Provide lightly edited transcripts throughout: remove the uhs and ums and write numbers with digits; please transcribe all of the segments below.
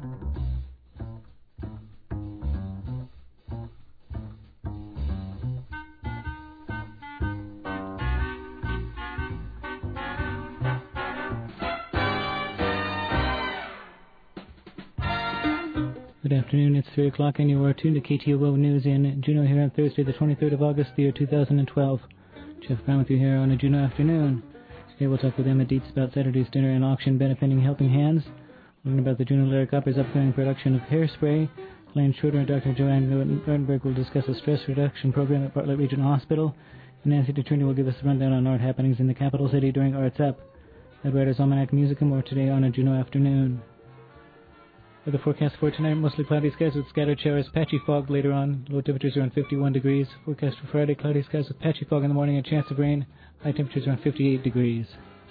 Good afternoon, it's 3 o'clock and you are tuned to KTOO News in Juneau here on Thursday the 23rd of August, the year 2012. Jeff Brown with you here on a Juneau afternoon. Today we'll talk with Emma Dietz about Saturday's dinner and auction benefiting Helping Hands, learn about the Juneau Lyric Opera's upcoming production of Hairspray. Lane Schroeder and Dr. Joanne Gartenberg will discuss a stress reduction program at Bartlett Regional Hospital, and Nancy DeTruni will give us a rundown on art happenings in the capital city during Arts Up. That Writer's Almanac Musicum more today on a Juneau afternoon. For the forecast for tonight, mostly cloudy skies with scattered showers, patchy fog later on. Low temperatures around 51 degrees. Forecast for Friday, cloudy skies with patchy fog in the morning and chance of rain. High temperatures around 58 degrees.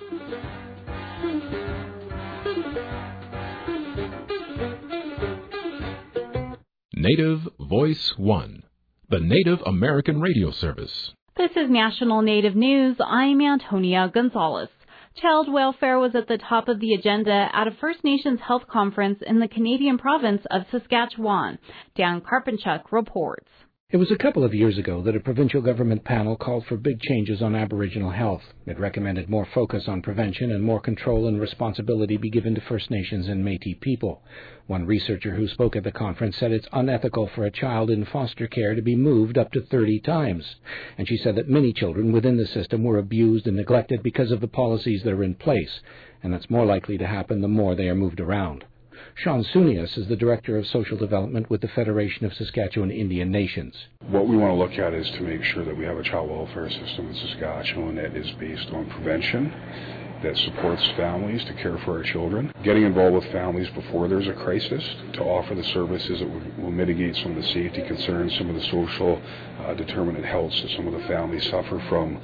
Native Voice One, the Native American radio service. This is National Native News. I'm Antonia Gonzalez. Child welfare was at the top of the agenda at a First Nations health conference in the Canadian province of Saskatchewan. Dan Karpenchuk reports. It was a couple of years ago that a provincial government panel called for big changes on Aboriginal health. It recommended more focus on prevention and more control and responsibility be given to First Nations and Métis people. One researcher who spoke at the conference said it's unethical for a child in foster care to be moved up to 30 times. And she said that many children within the system were abused and neglected because of the policies that are in place, and that's more likely to happen the more they are moved around. Sean Sunius is the Director of Social Development with the Federation of Saskatchewan Indian Nations. What we want to look at is to make sure that we have a child welfare system in Saskatchewan that is based on prevention, that supports families to care for our children, getting involved with families before there's a crisis to offer the services that will mitigate some of the safety concerns, some of the social determinant health that some of the families suffer from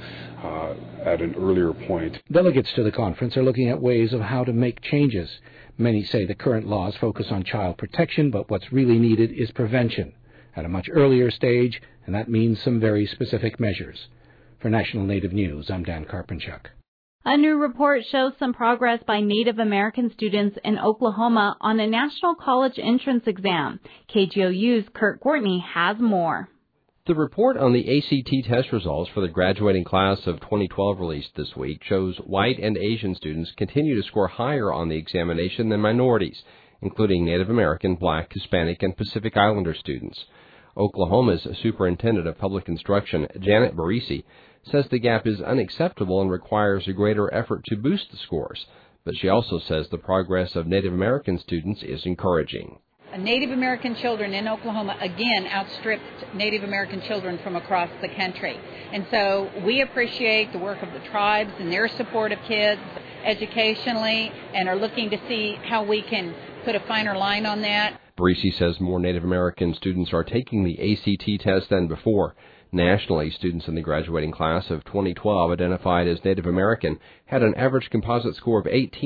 at an earlier point. Delegates to the conference are looking at ways of how to make changes. Many say the current laws focus on child protection, but what's really needed is prevention at a much earlier stage, and that means some very specific measures. For National Native News, I'm Dan Karpenchuk. A new report shows some progress by Native American students in Oklahoma on a national college entrance exam. KGOU's Kurt Courtney has more. The report on the ACT test results for the graduating class of 2012 released this week shows white and Asian students continue to score higher on the examination than minorities, including Native American, Black, Hispanic, and Pacific Islander students. Oklahoma's Superintendent of Public Instruction, Janet Barisi, says the gap is unacceptable and requires a greater effort to boost the scores, but she also says the progress of Native American students is encouraging. Native American children in Oklahoma, again, outstripped Native American children from across the country. And so we appreciate the work of the tribes and their support of kids educationally and are looking to see how we can put a finer line on that. Barisi says more Native American students are taking the ACT test than before. Nationally, students in the graduating class of 2012 identified as Native American had an average composite score of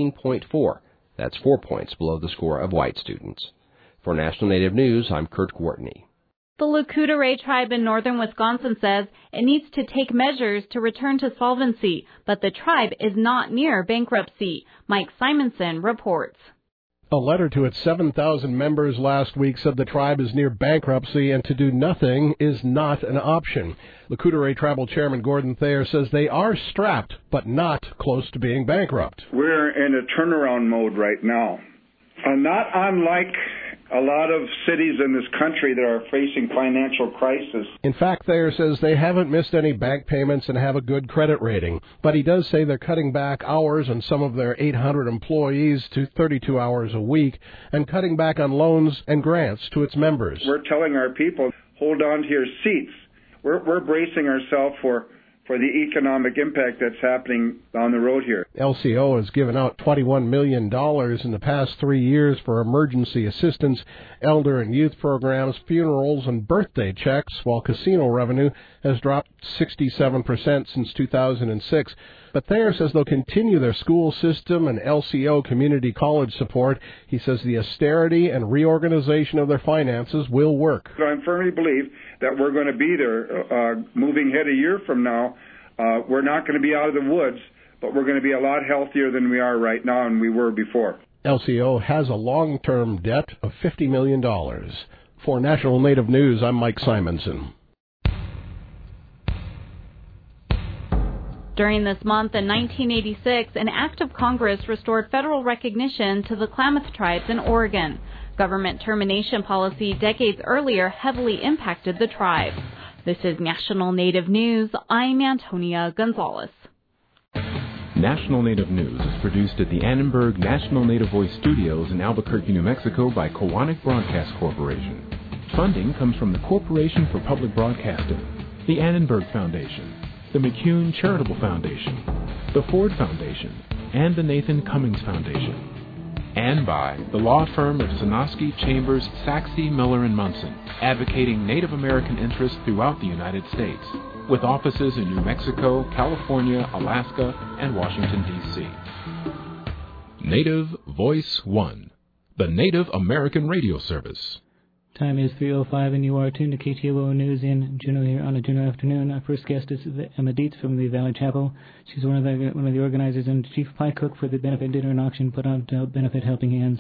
18.4. That's 4 points below the score of white students. For National Native News, I'm Kurt Courtney. The Lakota Ray tribe in northern Wisconsin says it needs to take measures to return to solvency, but the tribe is not near bankruptcy. Mike Simonson reports. A letter to its 7,000 members last week said the tribe is near bankruptcy and to do nothing is not an option. Lakota Ray Tribal Chairman Gordon Thayer says they are strapped, but not close to being bankrupt. We're in a turnaround mode right now. Not unlike a lot of cities in this country that are facing financial crisis. In fact, Thayer says they haven't missed any bank payments and have a good credit rating. But he does say they're cutting back hours on some of their 800 employees to 32 hours a week and cutting back on loans and grants to its members. We're telling our people, hold on to your seats. We're bracing ourselves for the economic impact that's happening on the road here. LCO has given out $21 million in the past 3 years for emergency assistance, elder and youth programs, funerals, and birthday checks, while casino revenue has dropped 67% since 2006. But Thayer says they'll continue their school system and LCO community college support. He says the austerity and reorganization of their finances will work. So I firmly believe that we're going to be there moving ahead a year from now. We're not going to be out of the woods, but we're going to be a lot healthier than we are right now and we were before. LCO has a long-term debt of $50 million. For National Native News, I'm Mike Simonson. During this month in 1986, an act of Congress restored federal recognition to the Klamath tribes in Oregon. Government termination policy decades earlier heavily impacted the tribes. This is National Native News. I'm Antonia Gonzalez. National Native News is produced at the Annenberg National Native Voice Studios in Albuquerque, New Mexico by Koahnic Broadcast Corporation. Funding comes from the Corporation for Public Broadcasting, the Annenberg Foundation, the McCune Charitable Foundation, the Ford Foundation, and the Nathan Cummings Foundation. And by the law firm of Sonosky, Chambers, Saxe, Miller & Munson, advocating Native American interests throughout the United States, with offices in New Mexico, California, Alaska, and Washington, D.C. Native Voice One, the Native American Radio Service. Time is 3:05, and you are tuned to KTOO News in Juneau here on a Juneau afternoon. Our first guest is Emma Dietz from the Valley Chapel. She's one of the organizers and chief pie cook for the benefit dinner and auction put on to benefit Helping Hands.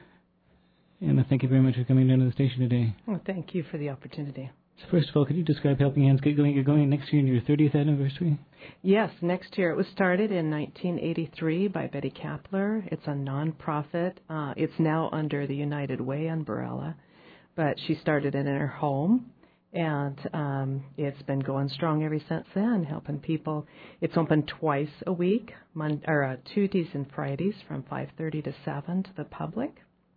Emma, thank you very much for coming down to the station today. Well, thank you for the opportunity. So first of all, could you describe Helping Hands? You're going next year in your 30th anniversary? Yes, next year. It was started in 1983 by Betty Kapler. It's a nonprofit. It's now under the United Way umbrella. But she started it in her home, and it's been going strong ever since then, helping people. It's open twice a week, Tuesdays and Fridays from 5:30 to 7 to the public,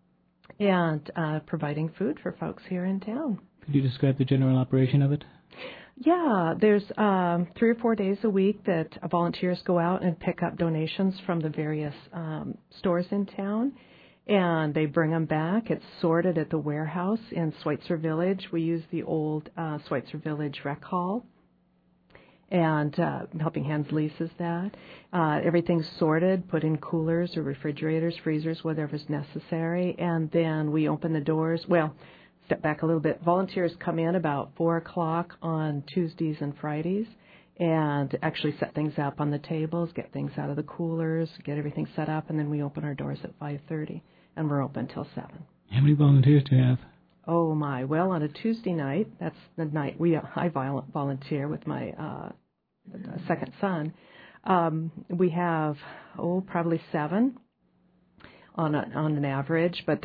and providing food for folks here in town. Could you describe the general operation of it? Yeah, there's 3 or 4 days a week that volunteers go out and pick up donations from the various stores in town. And they bring them back. It's sorted at the warehouse in Schweitzer Village. We use the old Schweitzer Village Rec Hall. And Helping Hands leases that. Everything's sorted, put in coolers or refrigerators, freezers, whatever's necessary. And then we open the doors. Well, step back a little bit. Volunteers come in about 4 o'clock on Tuesdays and Fridays and actually set things up on the tables, get things out of the coolers, get everything set up, and then we open our doors at 5:30. And we're open till 7. How many volunteers do you have? Oh, my. Well, on a Tuesday night, that's the night I volunteer with my second son. We have, probably 7 on an average. But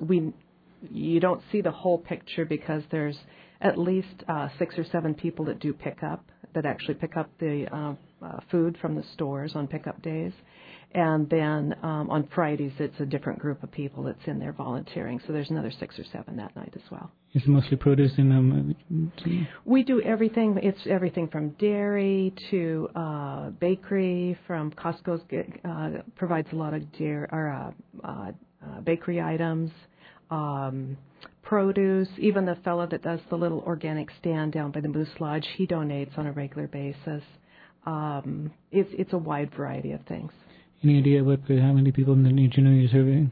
you don't see the whole picture because there's at least 6 or 7 people that do pick up, that actually pick up the food from the stores on pickup days. And then on Fridays, it's a different group of people that's in there volunteering. So there's another 6 or 7 that night as well. Is it mostly produce in We do everything. It's everything from dairy to bakery. From Costco's provides a lot of bakery items, produce. Even the fellow that does the little organic stand down by the Moose Lodge, he donates on a regular basis. It's a wide variety of things. Any idea how many people in the New Juneau you're serving?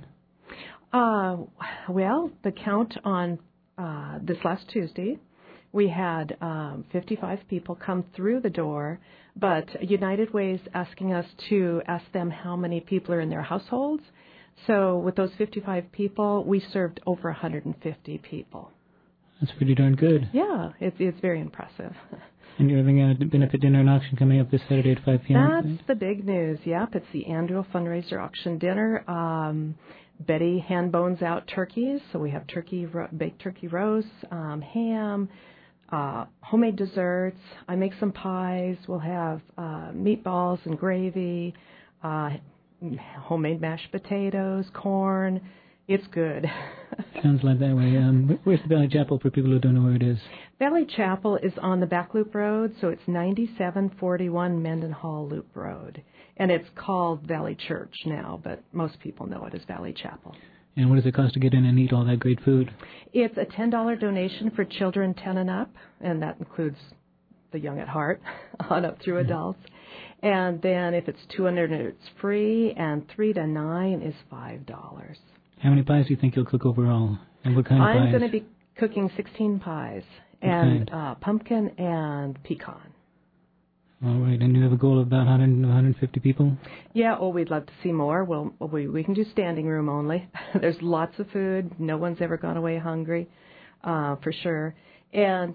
Well, the count on this last Tuesday, we had 55 people come through the door, but United Way is asking us to ask them how many people are in their households. So with those 55 people, we served over 150 people. That's pretty darn good. Yeah, it's very impressive. And you're having a benefit dinner and auction coming up this Saturday at 5 p.m. That's the big news. Yep, it's the annual fundraiser auction dinner. Betty hand bones out turkeys, so we have baked turkey roast, ham, homemade desserts. I make some pies. We'll have meatballs and gravy, homemade mashed potatoes, corn. It's good. Sounds like that way. Where's the Valley Chapel for people who don't know where it is? Valley Chapel is on the Back Loop Road, so it's 9741 Mendenhall Loop Road. And it's called Valley Church now, but most people know it as Valley Chapel. And what does it cost to get in and eat all that great food? It's a $10 donation for children 10 and up, and that includes the young at heart, on up through adults. And then if it's 200, it's free, and 3 to 9 is $5. How many pies do you think you'll cook overall? And what kind of pies? I'm going to be cooking 16 pies, and pumpkin and pecan. All right, and you have a goal of about 150 people? Yeah, we'd love to see more. We can do standing room only. There's lots of food. No one's ever gone away hungry, for sure. And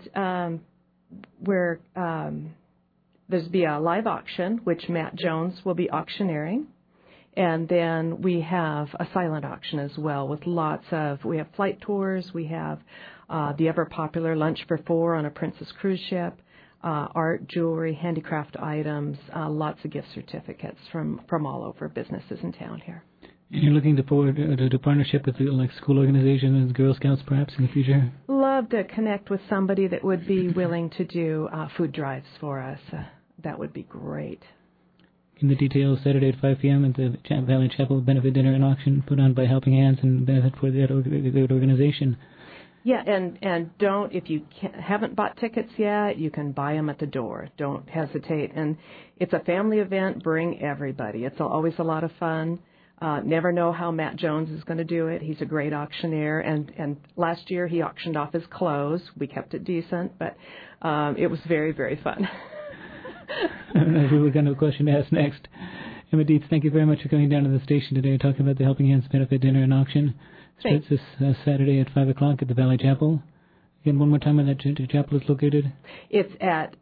there's be a live auction, which Matt Jones will be auctioneering. And then we have a silent auction as well with we have flight tours, we have the ever-popular Lunch for Four on a Princess cruise ship, art, jewelry, handicraft items, lots of gift certificates from all over businesses in town here. And you're looking forward to partnership with like school organizations, Girl Scouts perhaps in the future? Love to connect with somebody that would be willing to do food drives for us. That would be great. In the details, Saturday at 5 p.m. at the Valley Chapel benefit dinner and auction put on by Helping Hands and benefit for that organization. Yeah, and don't, if you haven't bought tickets yet, you can buy them at the door. Don't hesitate. And it's a family event. Bring everybody. It's always a lot of fun. Never know how Matt Jones is going to do it. He's a great auctioneer. And last year he auctioned off his clothes. We kept it decent, but it was very, very fun. We've got no question to ask next. Emma Dietz, thank you very much for coming down to the station today and talking about the Helping Hands benefit dinner and auction. Starts this Saturday at 5 o'clock at the Valley Chapel. Again, one more time where that chapel is located. It's at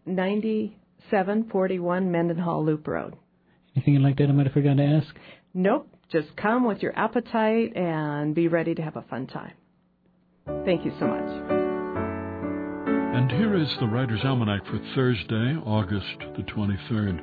9741 Mendenhall Loop Road. Anything like that I might have forgotten to ask? Nope. Just come with your appetite and be ready to have a fun time. Thank you so much. And here is the Writer's Almanac for Thursday, August the 23rd,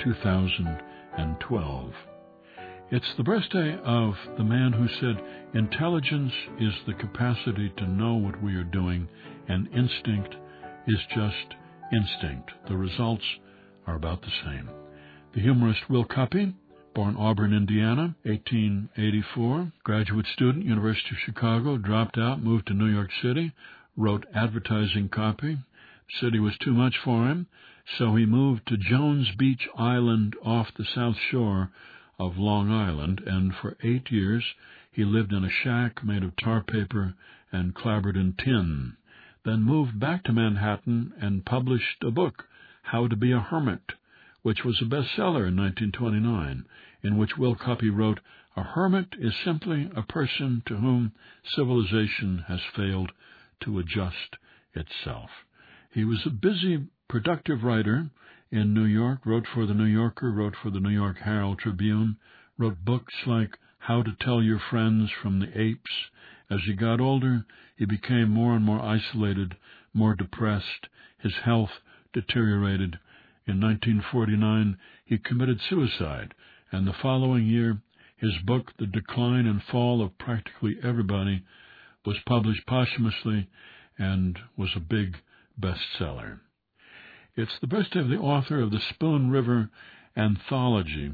2012. It's the birthday of the man who said, "Intelligence is the capacity to know what we are doing, and instinct is just instinct. The results are about the same." The humorist Will Cuppy, born Auburn, Indiana, 1884, graduate student, University of Chicago, dropped out, moved to New York City, wrote advertising copy. The city was too much for him, so he moved to Jones Beach Island off the south shore of Long Island, and for 8 years he lived in a shack made of tar paper and clapboard and tin, then moved back to Manhattan and published a book, How to Be a Hermit, which was a bestseller in 1929, in which Will Cuppy wrote, "A hermit is simply a person to whom civilization has failed to adjust itself." He was a busy, productive writer in New York, wrote for The New Yorker, wrote for the New York Herald Tribune, wrote books like How to Tell Your Friends from the Apes. As he got older, he became more and more isolated, more depressed. His health deteriorated. In 1949, he committed suicide, and the following year, his book, The Decline and Fall of Practically Everybody, was published posthumously and was a big bestseller. It's the birthday of the author of the Spoon River Anthology,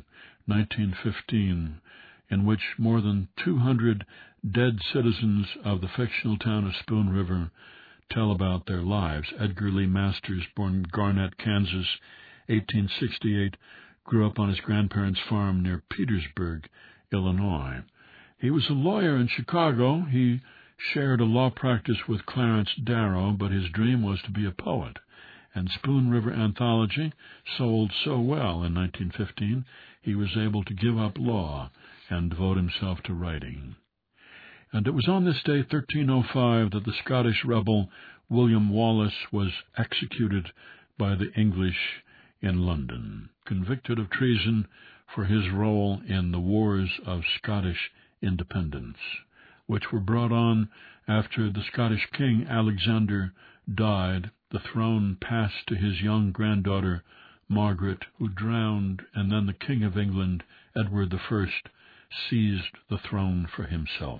1915, in which more than 200 dead citizens of the fictional town of Spoon River tell about their lives. Edgar Lee Masters, born Garnett, Kansas, 1868, grew up on his grandparents' farm near Petersburg, Illinois. He was a lawyer in Chicago. He shared a law practice with Clarence Darrow, but his dream was to be a poet. And Spoon River Anthology sold so well in 1915, he was able to give up law and devote himself to writing. And it was on this day, 1305, that the Scottish rebel William Wallace was executed by the English in London, convicted of treason for his role in the wars of Scottish independence, which were brought on after the Scottish king Alexander died. The throne passed to his young granddaughter Margaret, who drowned, and then the King of England, Edward I, seized the throne for himself.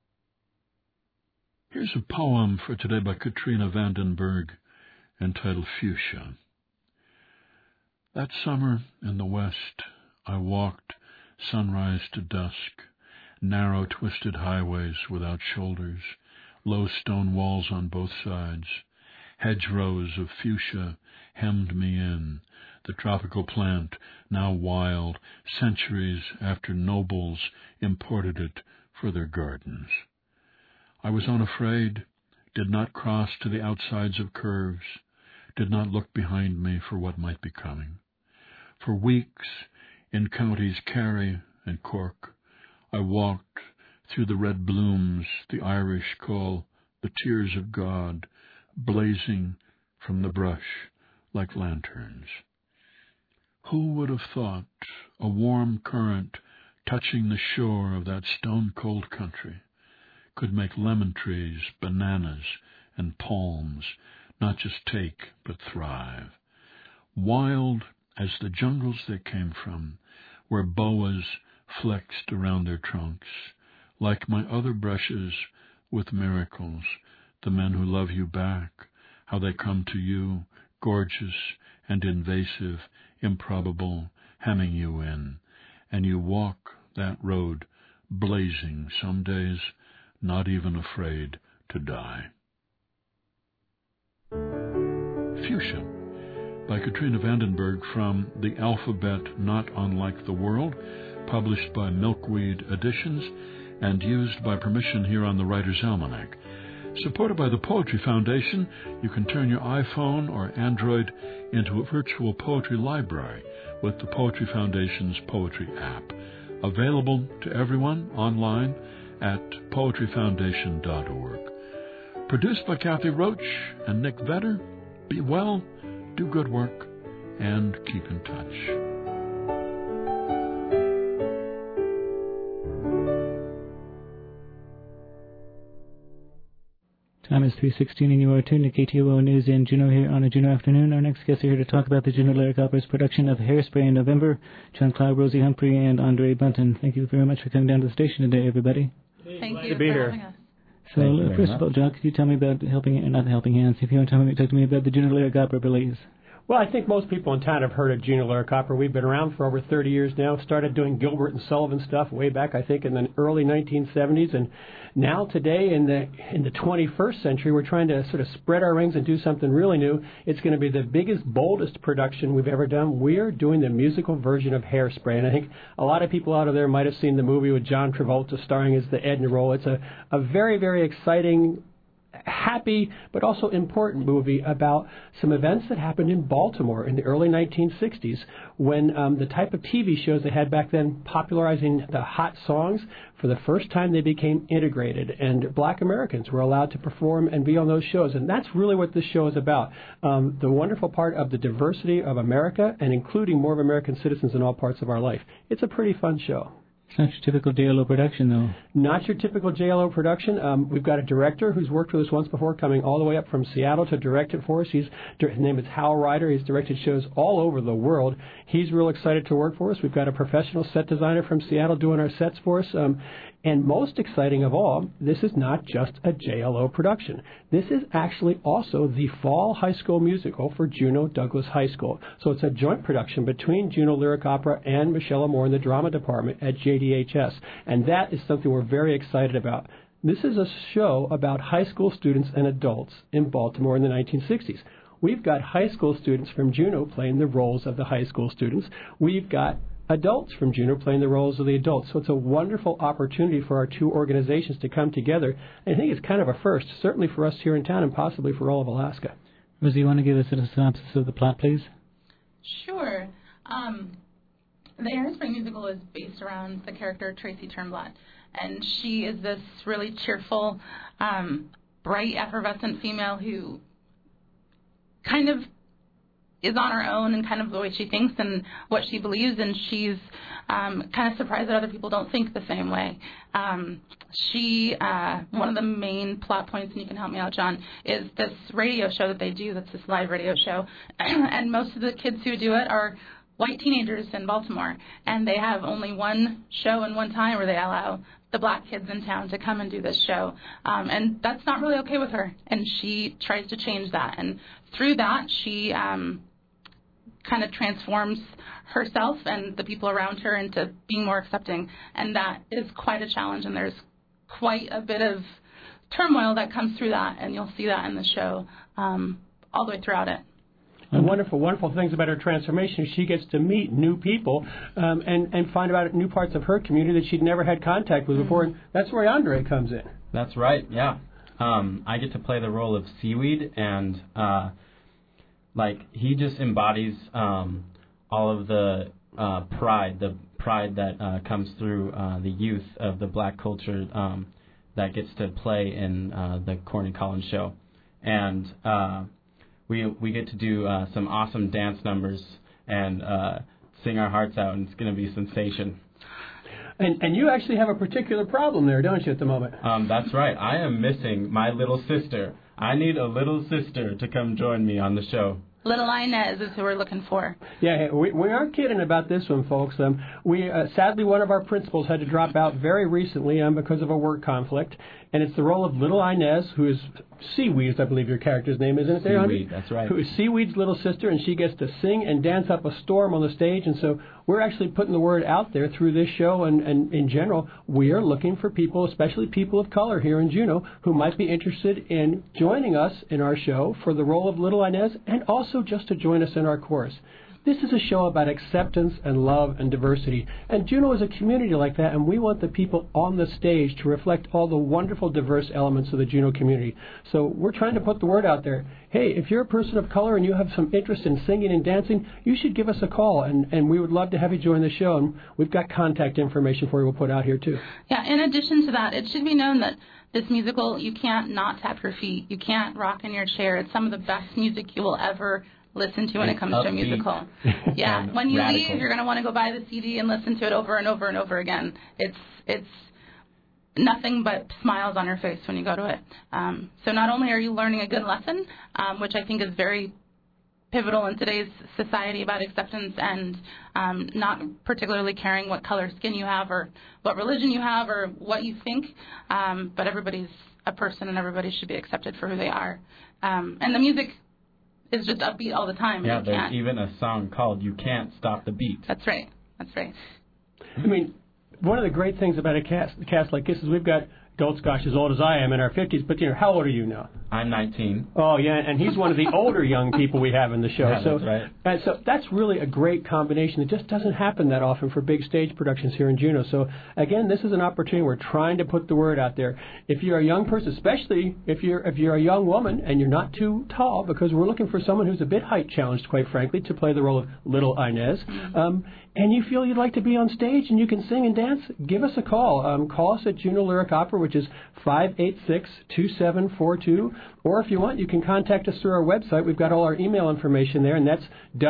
Here's a poem for today by Katrina Vandenberg entitled Fuchsia. That summer in the west I walked sunrise to dusk, narrow twisted highways without shoulders, low stone walls on both sides. Hedgerows of fuchsia hemmed me in, the tropical plant, now wild, centuries after nobles imported it for their gardens. I was unafraid, did not cross to the outsides of curves, did not look behind me for what might be coming. For weeks, in counties Kerry and Cork, I walked through the red blooms the Irish call the tears of God, blazing from the brush like lanterns. Who would have thought a warm current touching the shore of that stone-cold country could make lemon trees, bananas, and palms not just take but thrive? Wild as the jungles they came from, where boas flexed around their trunks, like my other brushes with miracles, the men who love you back, how they come to you, gorgeous and invasive, improbable, hemming you in, and you walk that road, blazing some days, not even afraid to die. Fuchsia, by Katrina Vandenberg, from The Alphabet Not Unlike the World, published by Milkweed Editions, and used by permission here on the Writer's Almanac. Supported by the Poetry Foundation, you can turn your iPhone or Android into a virtual poetry library with the Poetry Foundation's Poetry app. Available to everyone online at poetryfoundation.org. Produced by Kathy Roach and Nick Vedder. Be well, do good work, and keep in touch. Time is 3:16 and you are tuned to KTOO News in Juneau here on a Juneau afternoon. Our next guests are here to talk about the Juneau Lyric Opera's production of Hairspray in November. John Cloud, Rosie Humphrey, and Andre Bunton. Thank you very much for coming down to the station today, everybody. Thank you for having us. So, first of all, John, could you tell me about not the Helping Hands, if you want to talk to me about the Juneau Lyric Opera, please? Well, I think most people in town have heard of Juneau Lyric Opera. We've been around for over 30 years now. Started doing Gilbert and Sullivan stuff way back, I think, in the early 1970s. And now, today, in the 21st century, we're trying to sort of spread our wings and do something really new. It's going to be the biggest, boldest production we've ever done. We're doing the musical version of Hairspray. And I think a lot of people out of there might have seen the movie with John Travolta starring as the Edna role. It's a very, very exciting, happy but also important movie about some events that happened in Baltimore in the early 1960s when the type of TV shows they had back then, popularizing the hot songs, for the first time they became integrated, and black Americans were allowed to perform and be on those shows. And that's really what this show is about, the wonderful part of the diversity of America and including more of American citizens in all parts of our life. It's a pretty fun show. It's not your typical JLO production, though. Not your typical JLO production. We've got a director who's worked with us once before, coming all the way up from Seattle to direct it for us. His name is Hal Ryder. He's directed shows all over the world. He's real excited to work for us. We've got a professional set designer from Seattle doing our sets for us. And most exciting of all, this is not just a JLO production. This is actually also the fall high school musical for Juneau Douglas High School. So it's a joint production between Juneau Lyric Opera and Michelle Amore in the drama department at JDHS. And that is something we're very excited about. This is a show about high school students and adults in Baltimore in the 1960s. We've got high school students from Juneau playing the roles of the high school students. We've got adults from Juneau playing the roles of the adults. So it's a wonderful opportunity for our two organizations to come together. And I think it's kind of a first, certainly for us here in town and possibly for all of Alaska. Rosie, you want to give us a synopsis of the plot, please? Sure. The Hairspray musical is based around the character Tracy Turnblad. And she is this really cheerful, bright, effervescent female who kind of is on her own and kind of the way she thinks and what she believes, and she's kind of surprised that other people don't think the same way. One of the main plot points, and you can help me out, John, is this radio show that they do that's this live radio show, and most of the kids who do it are white teenagers in Baltimore, and they have only one show and one time where they allow the black kids in town to come and do this show, and that's not really okay with her, and she tries to change that, and through that she kind of transforms herself and the people around her into being more accepting, and that is quite a challenge, and there's quite a bit of turmoil that comes through that, and you'll see that in the show all the way throughout it. The wonderful things about her transformation is she gets to meet new people and find out new parts of her community that she'd never had contact with before, and that's where Andre comes in. That's right, yeah. I get to play the role of Seaweed, and he just embodies all of the pride that comes through the youth of the black culture that gets to play in the Corny Collins show. And we get to do some awesome dance numbers and sing our hearts out, and it's going to be a sensation. And you actually have a particular problem there, don't you, at the moment? That's right. I am missing my little sister. I need a little sister to come join me on the show. Little Inez is who we're looking for. Yeah, we aren't kidding about this one, folks. Sadly, one of our principals had to drop out very recently because of a work conflict, and it's the role of Little Inez, who is Seaweed's, I believe your character's name, isn't it there, honey? Seaweed, that's right. Who is Seaweed's little sister, and she gets to sing and dance up a storm on the stage, and so we're actually putting the word out there through this show, and in general, we are looking for people, especially people of color here in Juneau, who might be interested in joining us in our show for the role of Little Inez, and also just to join us in our chorus. This is a show about acceptance and love and diversity. And Juneau is a community like that, and we want the people on the stage to reflect all the wonderful, diverse elements of the Juneau community. So we're trying to put the word out there. Hey, if you're a person of color and you have some interest in singing and dancing, you should give us a call, and we would love to have you join the show. And we've got contact information for you we'll put out here, too. Yeah, in addition to that, it should be known that this musical, you can't not tap your feet. You can't rock in your chair. It's some of the best music you will ever listen to when it comes to a musical. Yeah, when you leave, you're going to want to go buy the CD and listen to it over and over and over again. It's nothing but smiles on your face when you go to it. So not only are you learning a good lesson, which I think is very pivotal in today's society about acceptance and not particularly caring what color skin you have or what religion you have or what you think, but everybody's a person and everybody should be accepted for who they are. And the music is just upbeat all the time. Yeah, there's even a song called You Can't Stop the Beat. That's right. That's right. I mean, one of the great things about a cast like this is we've got adults, gosh, as old as I am in our 50s, but how old are you now? I'm 19. Oh, yeah, and he's one of the older young people we have in the show. Yeah, so, that's right. And so that's really a great combination. It just doesn't happen that often for big stage productions here in Juneau. So, again, this is an opportunity. We're trying to put the word out there. If you're a young person, especially if you're a young woman and you're not too tall, because we're looking for someone who's a bit height challenged, quite frankly, to play the role of Little Inez, and you feel you'd like to be on stage and you can sing and dance, give us a call. Call us at Juneau Lyric Opera, which is 586-2742. Or if you want, you can contact us through our website. We've got all our email information there, and that's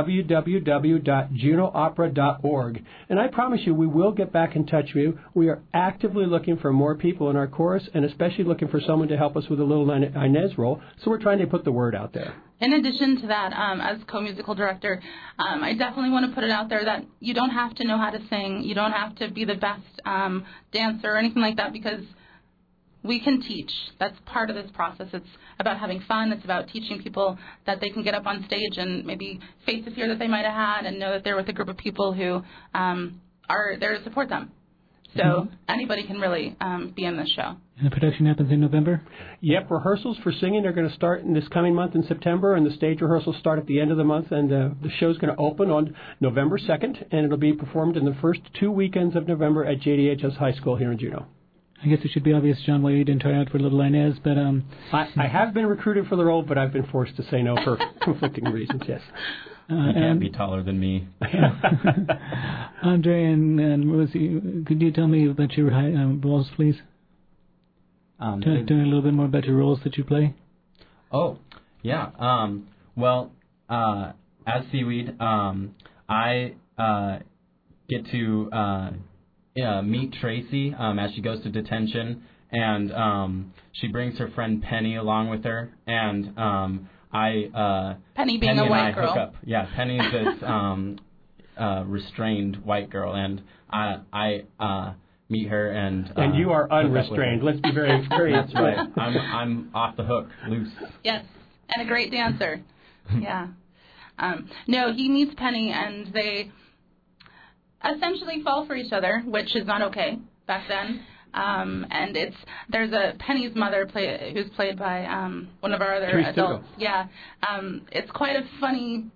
www.juneauopera.org. And I promise you, we will get back in touch with you. We are actively looking for more people in our chorus, and especially looking for someone to help us with the Little Inez role. So we're trying to put the word out there. In addition to that, as co-musical director, I definitely want to put it out there that you don't have to know how to sing. You don't have to be the best dancer or anything like that, because we can teach. That's part of this process. It's about having fun. It's about teaching people that they can get up on stage and maybe face the fear that they might have had and know that they're with a group of people who are there to support them. So anybody can really be in this show. And the production happens in November? Yep, rehearsals for singing are going to start in this coming month in September, and the stage rehearsals start at the end of the month, and the show's going to open on November 2nd, and it'll be performed in the first 2 weekends of November at JDHS High School here in Juneau. I guess it should be obvious, John, why you didn't try out for Little Inez, but... I have been recruited for the role, but I've been forced to say no for conflicting reasons, yes. You can't be taller than me. Andre and Rosie, could you tell me about your roles, please? Tell me a little bit more about your roles that you play. Oh, yeah. Well, as Seaweed, I get to meet Tracy as she goes to detention, and she brings her friend Penny along with her, and Penny being Penny a white and I girl. hook up. Yeah, Penny's this restrained white girl, and I meet her and you are unrestrained. Let's be very, very. That's right. I'm off the hook, loose. Yes, and a great dancer. Yeah. No, he meets Penny, and they essentially fall for each other, which is not okay back then. And there's a Penny's mother who's played by one of our other Teresa adults. Dugo. Yeah, it's quite a funny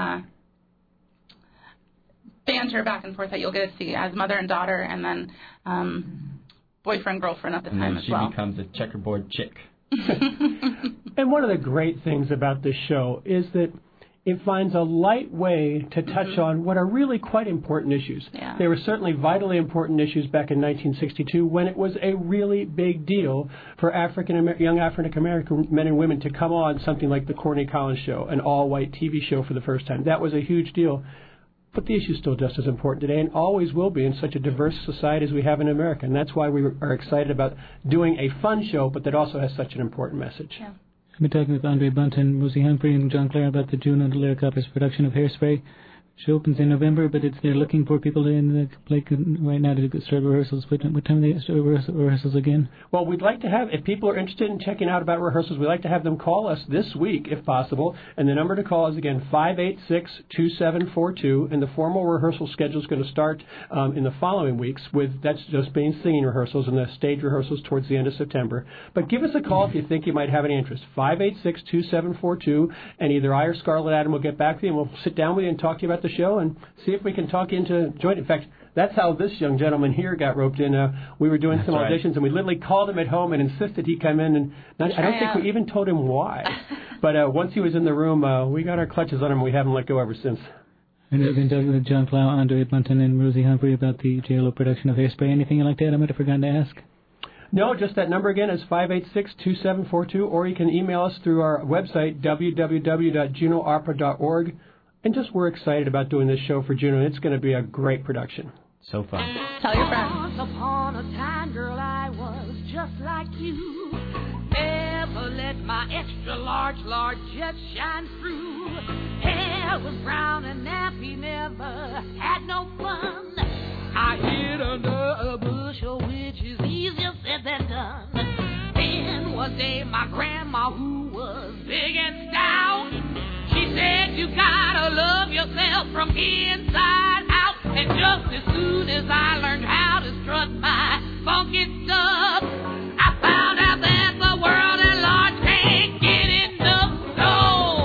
banter back and forth that you'll get to see as mother and daughter, and then boyfriend girlfriend at the time as well. And then she becomes a checkerboard chick. And one of the great things about this show is that it finds a light way to touch on what are really quite important issues. Yeah. They were certainly vitally important issues back in 1962 when it was a really big deal for young African-American men and women to come on something like The Courtney Collins Show, an all-white TV show for the first time. That was a huge deal. But the issue is still just as important today and always will be in such a diverse society as we have in America. And that's why we are excited about doing a fun show, but that also has such an important message. Yeah. I've been talking with Andre Bunton, Rosie Humphrey, and John Clare about the Juno and the Lyric Opera's production of Hairspray. Show opens in November, but they're looking for people in the play right now to start rehearsals. What time do they start rehearsals again? Well, we'd like to have, if people are interested in checking out about rehearsals, we'd like to have them call us this week, if possible. And the number to call is, again, 586-2742. And the formal rehearsal schedule is going to start in the following weeks. That's just being singing rehearsals and the stage rehearsals towards the end of September. But give us a call if you think you might have any interest. 586-2742. And either I or Scarlett Adam will get back to you, and we'll sit down with you and talk to you about the show and see if we can talk you into joining. In fact, that's how this young gentleman here got roped in. We were doing some auditions, and we literally called him at home and insisted he come in. And I don't think we even told him why. But once he was in the room, we got our clutches on him, and we haven't let go ever since. And I've been talking with John Clow, Andre Bunton, and Rosie Humphrey about the JLO production of Hairspray. Anything you'd like to add? I might have forgotten to ask. No, just that number again is 586-2742, or you can email us through our website, www.junoopera.org. And just we're excited about doing this show for Juno, and it's going to be a great production. So fun. Tell your friends. Once upon a time, girl, I was just like you. Never let my extra large jet shine through. Hair was brown and nappy, never had no fun. I hid under a bushel, which is easier said than done. Then one day my grandma, who was big and stout, she said, you gotta love yourself from inside out. And just as soon as I learned how to strut my funky stuff, I found out that the world at large can't get enough. So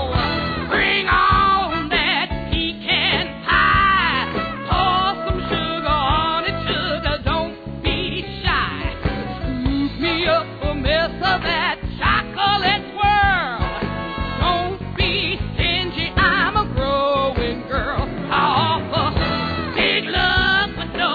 bring on that pecan pie. Pour some sugar on it, sugar, don't be shy. Scoop me up a mess of that chocolate swirl. Don't be stingy, I'm a growing girl. I offer big love with no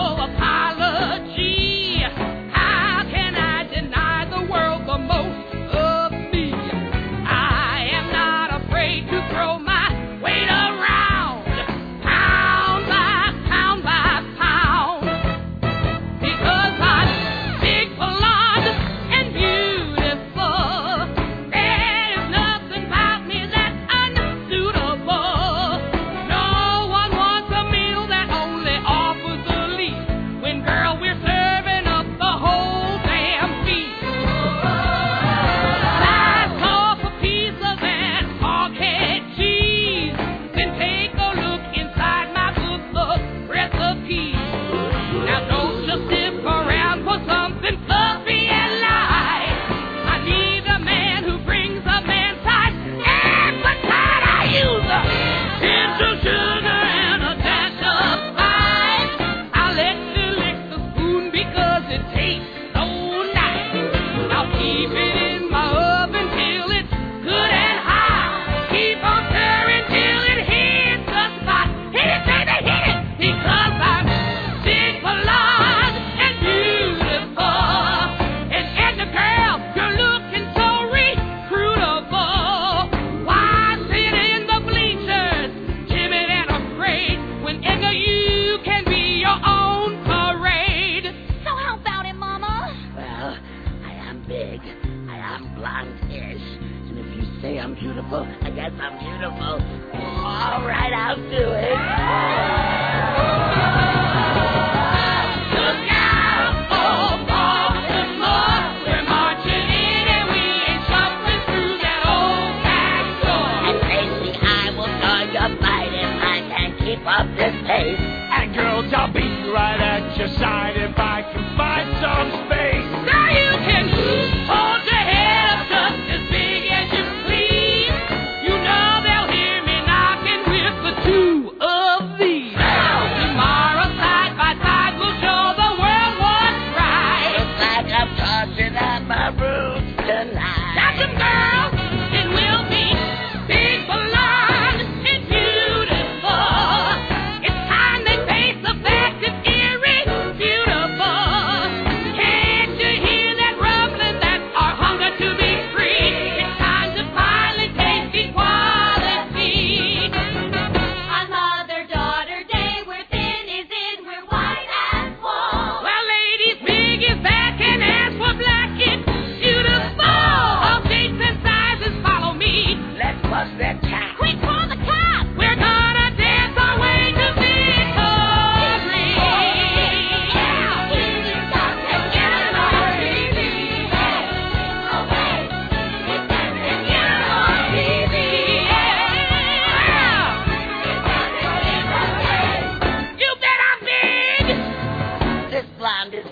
apology. How can I deny the world the most of me? I am not afraid to throw my weight around, pound by pound by pound, because I'm big, blonde, and beautiful. There's nothing about me that's unsuitable. No one wants a meal that only offers a leaf. When, girl, we're serving up the whole damn feast. Slice off a piece of that hog-head cheese. Then take a look inside my book of recipes. Now don't just sit around for something fluffy and light. I need a man who brings a man's side appetite. I use a pinch of sugar and a dash of spice. I'll let you lick the spoon because it tastes so nice. I'll keep it in my oven till it's good and hot. Keep on stirring till it hits the spot. Hit it, baby, hit it, because I'm big, blonde, and beautiful. And Edna, girl, you're looking so recruitable. Why sit in the bleachers, timid and afraid, when Edna, you can be your own parade? So how about it, Mama? Well, I am big, I am blonde-ish, and if you say I'm beautiful, I guess I'm beautiful. All right, I'll do it. Look out, oh, Baltimore, we're marching in and we ain't shuffling through that old back door. And Tracy, I will join your fight if I can keep up this pace. And girls, I'll be right at your side if I can find some space. Now you can hold your head up just as big as you please. You know they'll hear me knocking with the two of these. Tomorrow, side by side, we'll show the world what's right. Looks like I'm tossing at my roots tonight. Catch 'em, girl, and we'll be big, blonde, and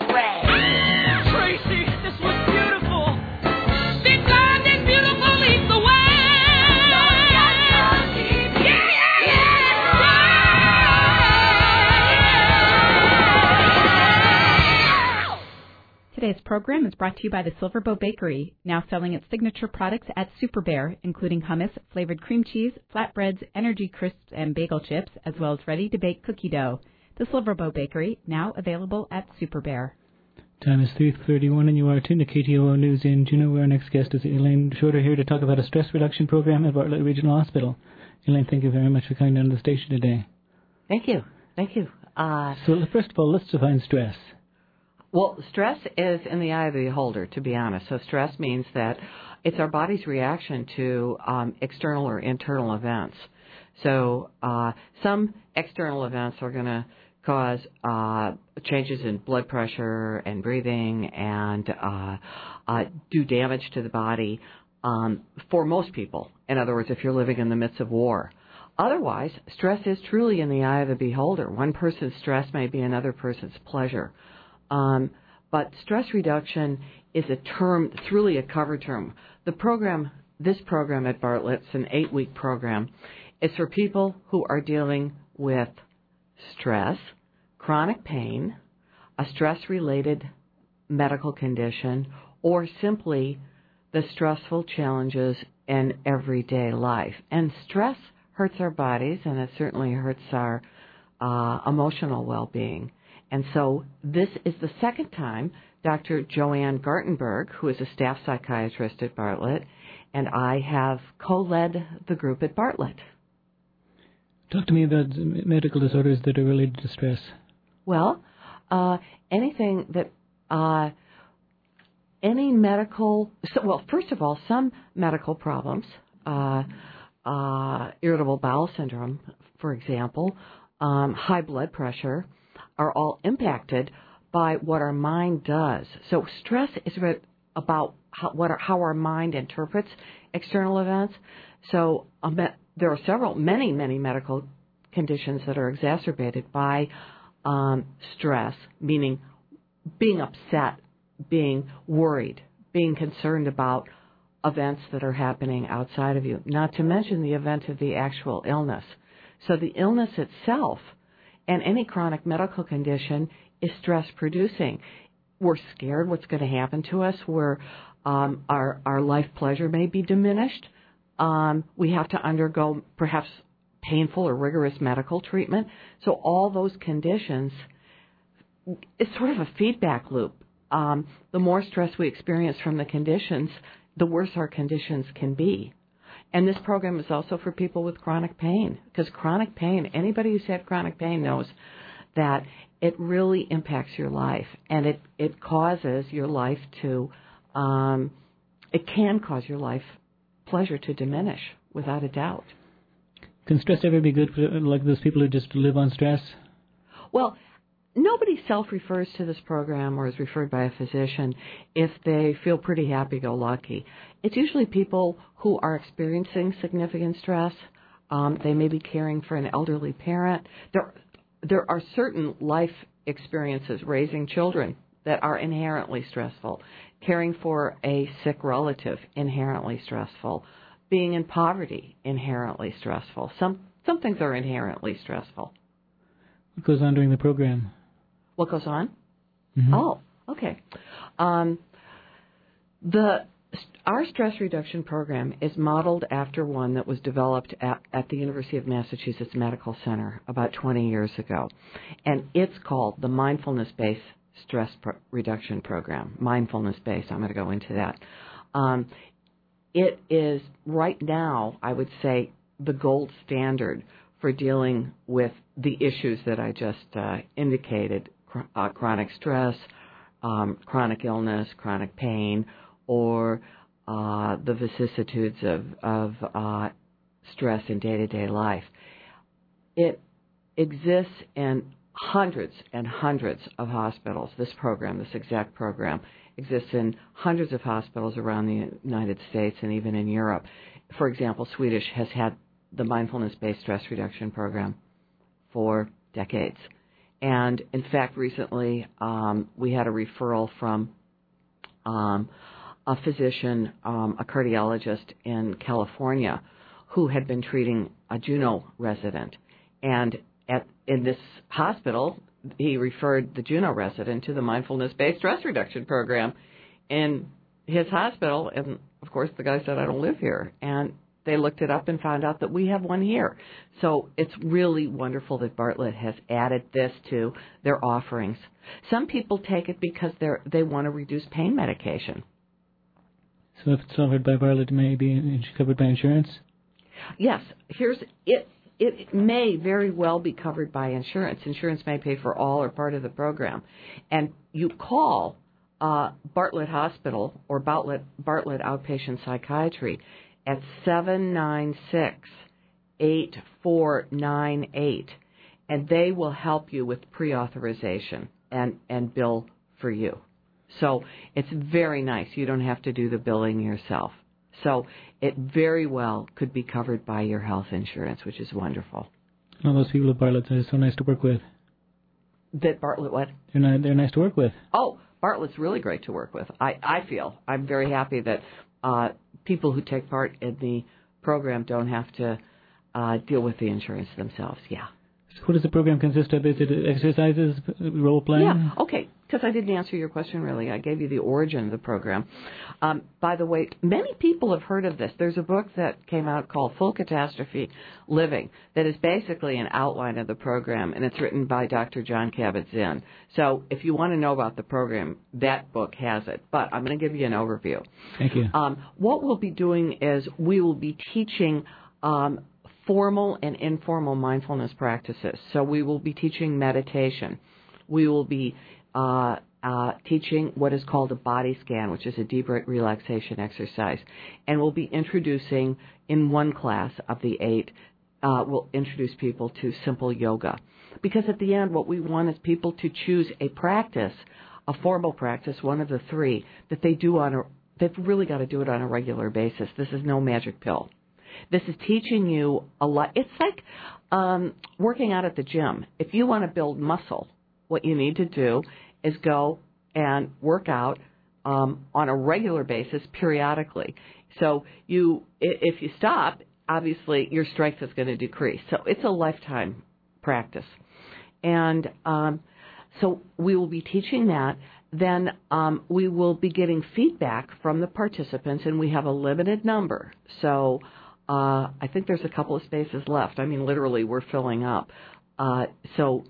rag. Tracy, this was beautiful. Big blind and beautiful leads the way. Today's program is brought to you by the Silverbow Bakery, now selling its signature products at Super Bear, including hummus, flavored cream cheese, flatbreads, energy crisps, and bagel chips, as well as ready-to-bake cookie dough. The Silverbow Bakery, now available at Super Bear. Time is 3:31, and you are tuned to KTOO News in Juneau, where our next guest is Elaine Schroeder here to talk about a stress reduction program at Bartlett Regional Hospital. Elaine, thank you very much for coming down to the station today. Thank you. Thank you. So first of all, let's define stress. Well, stress is in the eye of the beholder, to be honest. So stress means that it's our body's reaction to external or internal events. So some external events are going to cause changes in blood pressure and breathing and do damage to the body for most people. In other words, if you're living in the midst of war. Otherwise, stress is truly in the eye of the beholder. One person's stress may be another person's pleasure. But stress reduction is a term, it's really a cover term. This program at Bartlett, it's an 8-week program, is for people who are dealing with stress, chronic pain, a stress-related medical condition, or simply the stressful challenges in everyday life. And stress hurts our bodies, and it certainly hurts our emotional well-being. And so this is the second time Dr. Joanne Gartenberg, who is a staff psychiatrist at Bartlett, and I have co-led the group at Bartlett. Talk to me about medical disorders that are related to stress. Well, anything that, any medical, well, first of all, some medical problems, irritable bowel syndrome, for example, high blood pressure, are all impacted by what our mind does. So stress is about how our mind interprets external events. So there are many medical conditions that are exacerbated by stress, meaning being upset, being worried, being concerned about events that are happening outside of you, not to mention the event of the actual illness. So the illness itself and any chronic medical condition is stress-producing. We're scared what's going to happen to us. Our life pleasure may be diminished. We have to undergo perhaps painful or rigorous medical treatment. So all those conditions, it's sort of a feedback loop. The more stress we experience from the conditions, the worse our conditions can be. And this program is also for people with chronic pain, because chronic pain, anybody who's had chronic pain knows that it really impacts your life, and it causes your life to, it can cause your life pleasure to diminish, without a doubt. Can stress ever be good for like those people who just live on stress? Well, nobody self-refers to this program or is referred by a physician if they feel pretty happy-go-lucky. It's usually people who are experiencing significant stress. They may be caring for an elderly parent. There are certain life experiences, raising children, that are inherently stressful. Caring for a sick relative, inherently stressful. Being in poverty, inherently stressful. Some things are inherently stressful. What goes on during the program? What goes on? Mm-hmm. Oh, okay. Our stress reduction program is modeled after one that was developed at the University of Massachusetts Medical Center about 20 years ago. And it's called the Mindfulness-Based Stress Reduction Program. Mindfulness-based, I'm going to go into that. It is right now, I would say, the gold standard for dealing with the issues that I just indicated, chronic stress, chronic illness, chronic pain, or the vicissitudes of stress in day-to-day life. It exists in hundreds and hundreds of hospitals. This program, this exact program, exists in hundreds of hospitals around the United States and even in Europe. For example, Swedish has had the mindfulness-based stress reduction program for decades. And in fact, recently we had a referral from a physician, a cardiologist in California, who had been treating a Juneau resident. And in this hospital, he referred the Juneau resident to the mindfulness-based stress reduction program in his hospital. And, of course, the guy said, I don't live here. And they looked it up and found out that we have one here. So it's really wonderful that Bartlett has added this to their offerings. Some people take it because they want to reduce pain medication. So if it's offered by Bartlett, it may be covered by insurance? Yes. It may very well be covered by insurance. Insurance may pay for all or part of the program. And you call Bartlett Hospital or Bartlett Outpatient Psychiatry at 796-8498, and they will help you with pre-authorization and bill for you. So it's very nice. You don't have to do the billing yourself. So it very well could be covered by your health insurance, which is wonderful. All those people at Bartlett are so nice to work with. That Bartlett what? They're nice to work with. Oh, Bartlett's really great to work with. I feel. I'm very happy that people who take part in the program don't have to deal with the insurance themselves. Yeah. So what does the program consist of? Is it exercises, role playing? Yeah, okay, because I didn't answer your question really. I gave you the origin of the program. By the way, many people have heard of this. There's a book that came out called Full Catastrophe Living that is basically an outline of the program, and it's written by Dr. John Kabat-Zinn. So if you want to know about the program, that book has it. But I'm going to give you an overview. Thank you. What we'll be doing is we will be teaching formal and informal mindfulness practices. So we will be teaching meditation. We will be teaching what is called a body scan, which is a deep relaxation exercise. And we'll be introducing, in one class of the 8, we'll introduce people to simple yoga. Because at the end, what we want is people to choose a practice, a formal practice, one of the 3, that they do they've really got to do it on a regular basis. This is no magic pill. This is teaching you a lot. It's like working out at the gym. If you want to build muscle, what you need to do is go and work out on a regular basis periodically. So if you stop, obviously your strength is going to decrease. So it's a lifetime practice. And so we will be teaching that. Then we will be getting feedback from the participants, and we have a limited number. So I think there's a couple of spaces left. I mean, literally, we're filling up. So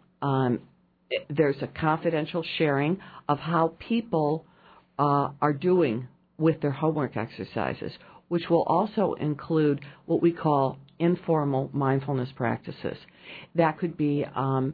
there's a confidential sharing of how people are doing with their homework exercises, which will also include what we call informal mindfulness practices. That could be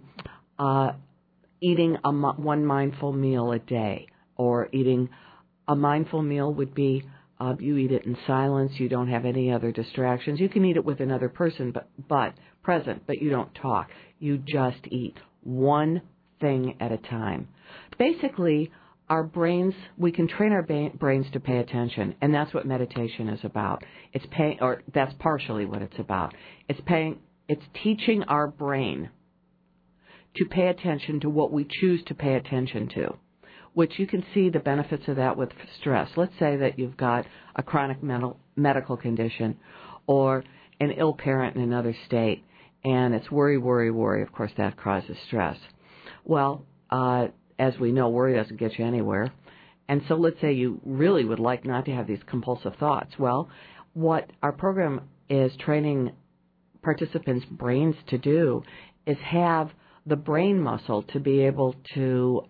eating one mindful meal a day, or eating a mindful meal would be you eat it in silence, you don't have any other distractions. You can eat it with another person, but present, but you don't talk. You just eat one thing at a time. Basically, our brains, we can train our brains to pay attention, and that's what meditation is about. That's partially what it's about. It's teaching our brain to pay attention to what we choose to pay attention to, which you can see the benefits of that with stress. Let's say that you've got a chronic medical condition or an ill parent in another state, and it's worry, worry, worry. Of course, that causes stress. Well, as we know, worry doesn't get you anywhere. And so let's say you really would like not to have these compulsive thoughts. Well, what our program is training participants' brains to do is have the brain muscle to be able to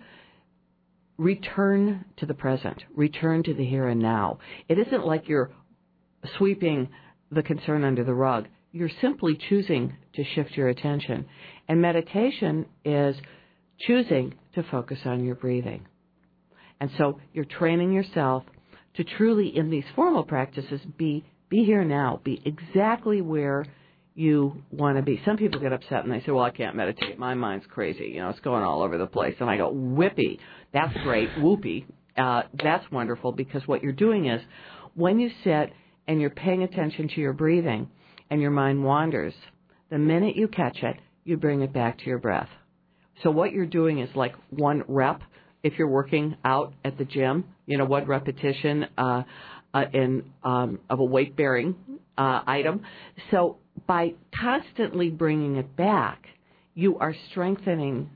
return to the present, return to the here and now. It isn't like you're sweeping the concern under the rug. You're simply choosing to shift your attention. And meditation is choosing to focus on your breathing. And so you're training yourself to truly, in these formal practices, be here now, be exactly where you want to be. Some people get upset and they say, well, I can't meditate. My mind's crazy. It's going all over the place. And I go, whippy. That's great. Whoopee. That's wonderful, because what you're doing is when you sit and you're paying attention to your breathing and your mind wanders, the minute you catch it, you bring it back to your breath. So what you're doing is like one rep. If you're working out at the gym, one repetition of a weight-bearing item. So by constantly bringing it back, you are strengthening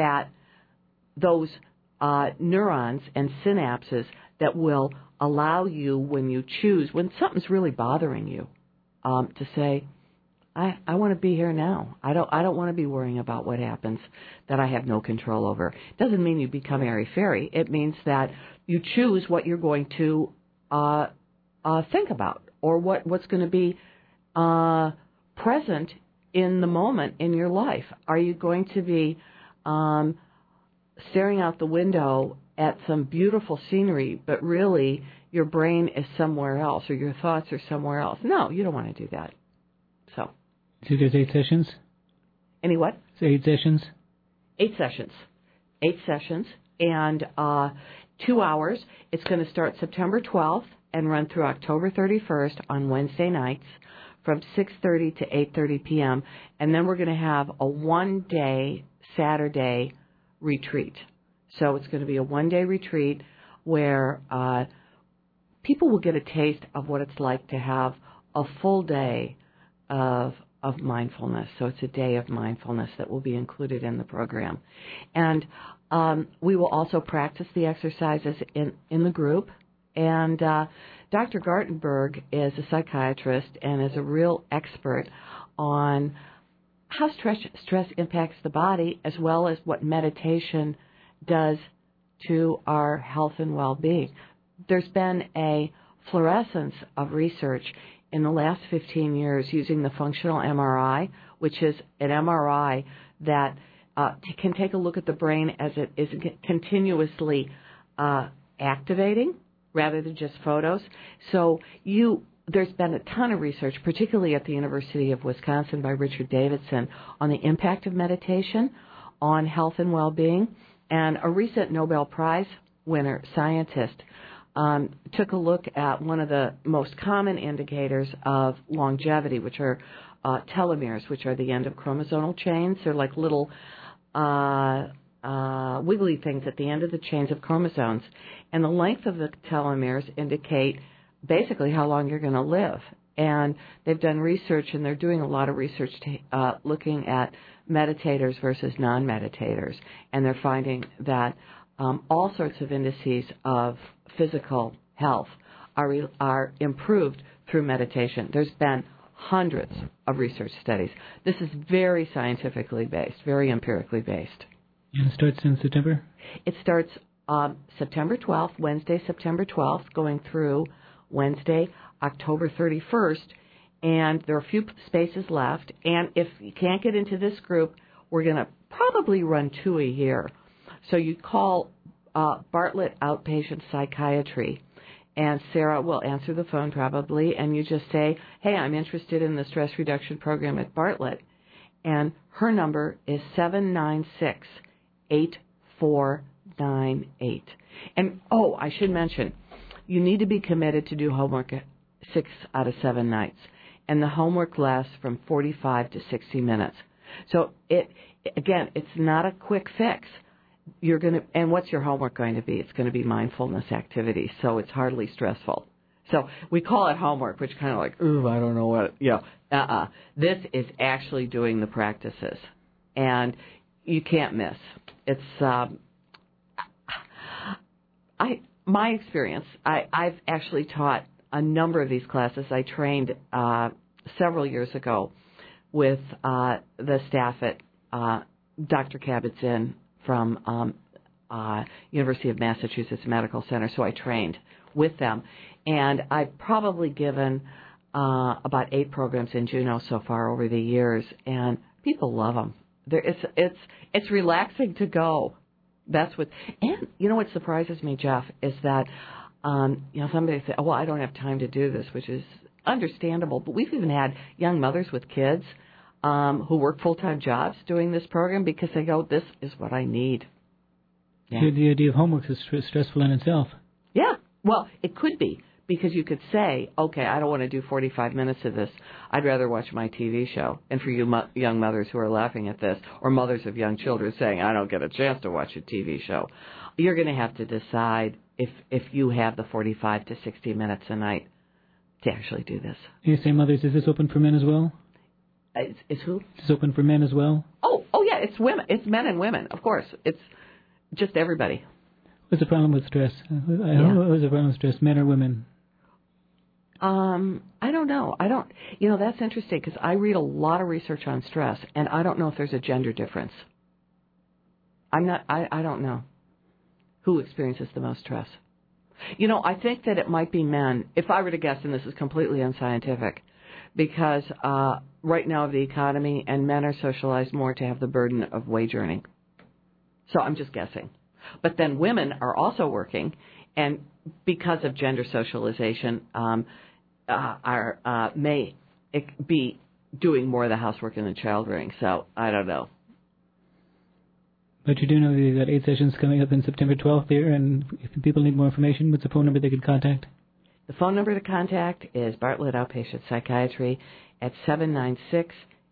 those neurons and synapses that will allow you, when something's really bothering you, to say, I want to be here now. I don't want to be worrying about what happens that I have no control over. It doesn't mean you become airy-fairy. It means that you choose what you're going to think about, or what's going to be present in the moment in your life. Are you going to be staring out the window at some beautiful scenery, but really your brain is somewhere else, or your thoughts are somewhere else? No, you don't want to do that. So there's 8 sessions? Any what? 8 sessions? 8 sessions. 8 sessions, and 2 hours. It's going to start September 12th and run through October 31st on Wednesday nights from 6:30 to 8:30 p.m. And then we're going to have a one-day Saturday retreat. So it's going to be a one-day retreat where people will get a taste of what it's like to have a full day of mindfulness. So it's a day of mindfulness that will be included in the program. And we will also practice the exercises in the group. And Dr. Gartenberg is a psychiatrist and is a real expert on how stress impacts the body, as well as what meditation does to our health and well-being. There's been a fluorescence of research in the last 15 years using the functional MRI, which is an MRI that can take a look at the brain as it is continuously activating rather than just photos. So there's been a ton of research, particularly at the University of Wisconsin by Richard Davidson, on the impact of meditation on health and well-being. And a recent Nobel Prize winner scientist took a look at one of the most common indicators of longevity, which are telomeres, which are the end of chromosomal chains. They're like little wiggly things at the end of the chains of chromosomes. And the length of the telomeres indicate basically how long you're going to live. And they've done research, and they're doing a lot of research looking at meditators versus non-meditators. And they're finding that all sorts of indices of physical health are improved through meditation. There's been hundreds of research studies. This is very scientifically based, very empirically based. And it starts in September? It starts September 12th, Wednesday, September 12th, going through Wednesday, October 31st, and there are a few spaces left. And if you can't get into this group, we're going to probably run 2 a year. So you call Bartlett Outpatient Psychiatry, and Sarah will answer the phone probably, and you just say, hey, I'm interested in the stress reduction program at Bartlett. And her number is 796-8498. And, I should mention, you need to be committed to do homework 6 out of 7 nights. And the homework lasts from 45 to 60 minutes. So, it's not a quick fix. And what's your homework going to be? It's going to be mindfulness activities, so it's hardly stressful. So we call it homework, which kind of like, ooh, I don't know what, This is actually doing the practices, and you can't miss. It's, my experience, I've actually taught a number of these classes. I trained several years ago with the staff at Dr. Kabat-Zinn from University of Massachusetts Medical Center, so I trained with them. And I've probably given about 8 programs in Juneau so far over the years, and people love them. It's relaxing to go. And you know what surprises me, Jeff, is that somebody said, I don't have time to do this, which is understandable. But we've even had young mothers with kids who work full-time jobs doing this program because they go, this is what I need. Yeah. The idea of homework is stressful in itself. Yeah, well, it could be, because you could say, okay, I don't want to do 45 minutes of this. I'd rather watch my TV show. And for you young mothers who are laughing at this, or mothers of young children saying, I don't get a chance to watch a TV show, you're going to have to decide if you have the 45 to 60 minutes a night to actually do this. You say, mothers, is this open for men as well? It's who? It's open for men as well? Oh yeah, it's women. It's men and women, of course. It's just everybody. What's the problem with stress? What's the problem with stress, men or women? I don't know. That's interesting because I read a lot of research on stress, and I don't know if there's a gender difference. I don't know who experiences the most stress. I think that it might be men, if I were to guess, and this is completely unscientific, because right now of the economy, and men are socialized more to have the burden of wage earning. So I'm just guessing. But then women are also working, and because of gender socialization, may be doing more of the housework and the child rearing. So I don't know. But you do know that you've got 8 sessions coming up in September 12th here, and if people need more information, what's the phone number they could contact? The phone number to contact is Bartlett Outpatient Psychiatry at 796-8498.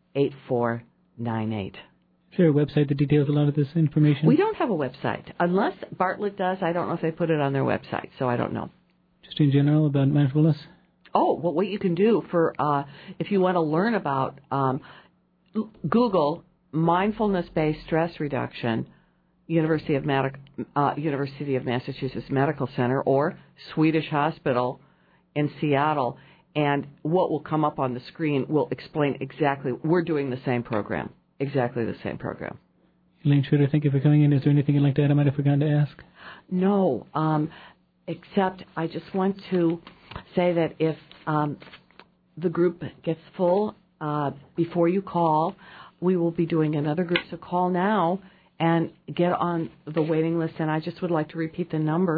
Is there a website that details a lot of this information? We don't have a website. Unless Bartlett does, I don't know if they put it on their website, so I don't know. Just in general about mindfulness? Oh, well, what you can do for, if you want to learn about, Google mindfulness-based stress reduction, University of Massachusetts Medical Center, or Swedish Hospital in Seattle, and what will come up on the screen will explain exactly, we're doing the same program. Exactly the same program. Elaine Schroeder, thank you for coming in. Is there anything you'd like to add I might have forgotten to ask? No, except I just want to say that if the group gets full before you call, we will be doing another group. So call now and get on the waiting list. And I just would like to repeat the number,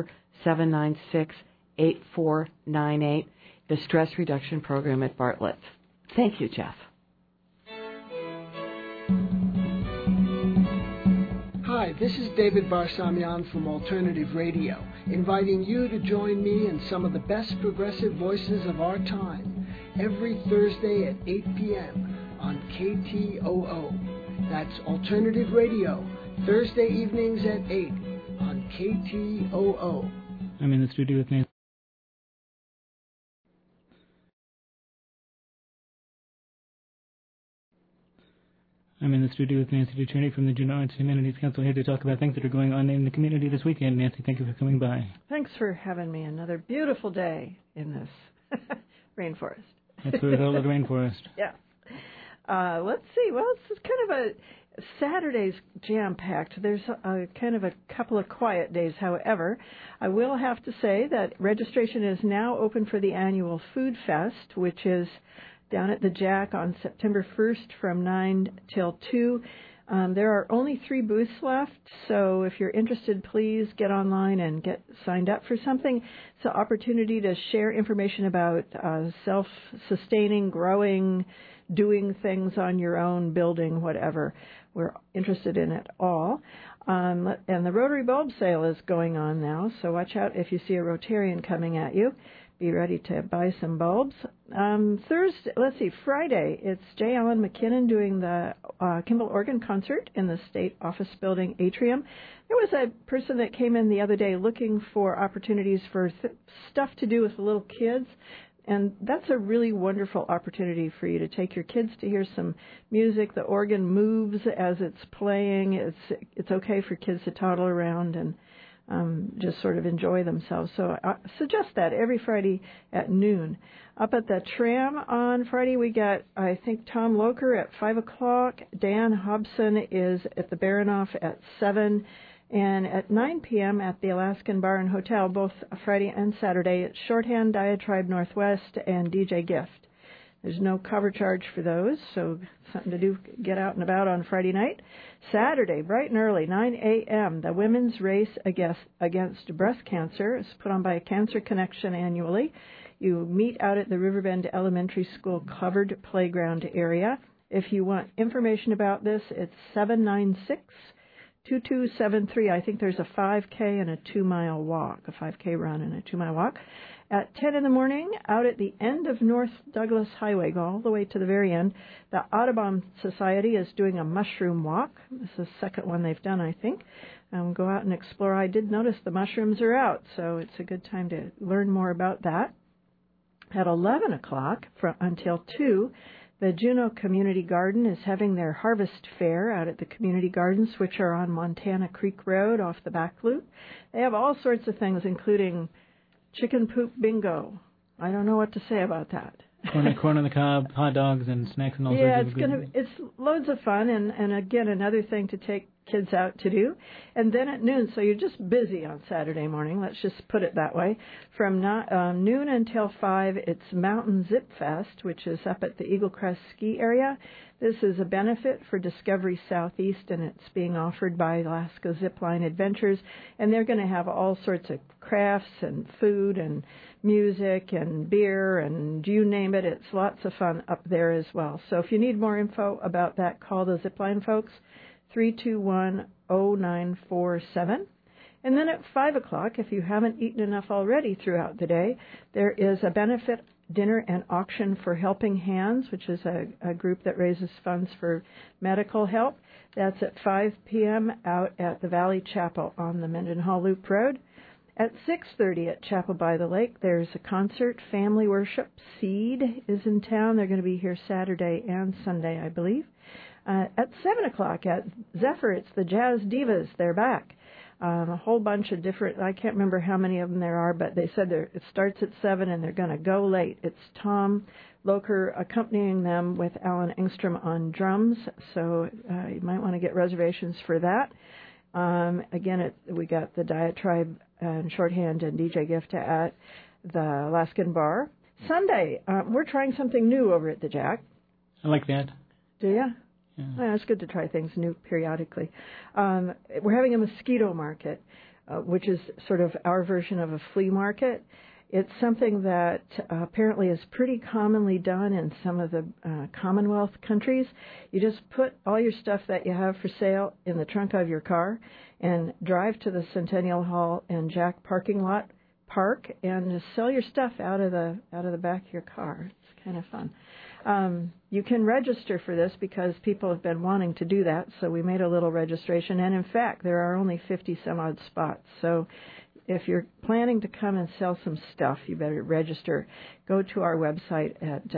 796-8498, the stress reduction program at Bartlett. Thank you, Jeff. Hi, this is David Barsamian from Alternative Radio, inviting you to join me and some of the best progressive voices of our time every Thursday at 8 p.m. on KTOO. That's Alternative Radio, Thursday evenings at 8 on KTOO. I'm in the studio with Nancy. I'm in the studio with Nancy Ducherney from the Juneau Arts Humanities Council, here to talk about things that are going on in the community this weekend. Nancy, thank you for coming by. Thanks for having me. Another beautiful day in this rainforest. That's where it's all the rainforest. Yeah. Let's see. Well, it's kind of a Saturday's jam-packed. There's kind of a couple of quiet days. However, I will have to say that registration is now open for the annual Food Fest, which is down at the Jack on September 1st from 9 till 2. There are only 3 booths left, so if you're interested, please get online and get signed up for something. It's an opportunity to share information about self-sustaining, growing, doing things on your own, building, whatever. We're interested in it all. And the Rotary Bulb Sale is going on now, so watch out if you see a Rotarian coming at you. Be ready to buy some bulbs. Friday, it's J. Allen McKinnon doing the Kimball Organ Concert in the State Office Building atrium. There was a person that came in the other day looking for opportunities for stuff to do with little kids, and that's a really wonderful opportunity for you to take your kids to hear some music. The organ moves as it's playing. It's okay for kids to toddle around and just sort of enjoy themselves. So I suggest that every Friday at noon. Up at the Tram on Friday, we got, I think, Tom Loker at 5 o'clock. Dan Hobson is at the Baranoff at 7. And at 9 p.m. at the Alaskan Bar and Hotel, both Friday and Saturday, it's Shorthand, Diatribe Northwest, and DJ Gift. There's no cover charge for those, so something to do, get out and about on Friday night. Saturday, bright and early, 9 a.m., the Women's Race Against Breast Cancer is put on by Cancer Connection annually. You meet out at the Riverbend Elementary School covered playground area. If you want information about this, it's 2273. I think there's a 5K and a 2-mile walk, a 5K run and a 2-mile walk. At 10 in the morning, out at the end of North Douglas Highway, go all the way to the very end, the Audubon Society is doing a mushroom walk. This is the second one they've done, I think. Go out and explore. I did notice the mushrooms are out, so it's a good time to learn more about that. At 11 o'clock until 2, the Juneau Community Garden is having their harvest fair out at the community gardens, which are on Montana Creek Road off the back loop. They have all sorts of things, including chicken poop bingo. I don't know what to say about that. Corn on the cob, hot dogs, and snacks and all sorts of good. It's loads of fun, and again, another thing to take kids out to do. And then at noon, so you're just busy on Saturday morning, let's just put it that way. From noon until 5, it's Mountain Zip Fest, which is up at the Eagle Crest ski area. This is a benefit for Discovery Southeast, and it's being offered by Alaska Zipline Adventures. And they're going to have all sorts of crafts and food and music and beer and you name it. It's lots of fun up there as well. So if you need more info about that, call the Zipline folks, 321-0947. And then at 5 o'clock, if you haven't eaten enough already throughout the day, there is a benefit dinner and auction for Helping Hands, which is a group that raises funds for medical help. That's at 5 p.m. out at the Valley Chapel on the Mendenhall Loop Road. At 6:30 at Chapel by the Lake, there's a concert. Family Worship Seed is in town. They're going to be here Saturday and Sunday, I believe. At 7 o'clock at Zephyr, it's the Jazz Divas. They're back. A whole bunch of different, I can't remember how many of them there are, but they said it starts at 7 and they're going to go late. It's Tom Loker accompanying them with Alan Engstrom on drums, so you might want to get reservations for that. Again, we got the Diatribe and Shorthand and DJ Gift at the Alaskan Bar. Sunday, we're trying something new over at the Jack. I like that. Do you? Yeah. Well, it's good to try things new periodically. We're having a mosquito market, which is sort of our version of a flea market. It's something that apparently is pretty commonly done in some of the Commonwealth countries. You just put all your stuff that you have for sale in the trunk of your car and drive to the Centennial Hall and Jack parking lot, park, and just sell your stuff out of the back of your car. It's kind of fun. You can register for this because people have been wanting to do that, so we made a little registration. And in fact, there are only 50 some odd spots. So if you're planning to come and sell some stuff, you better register. Go to our website at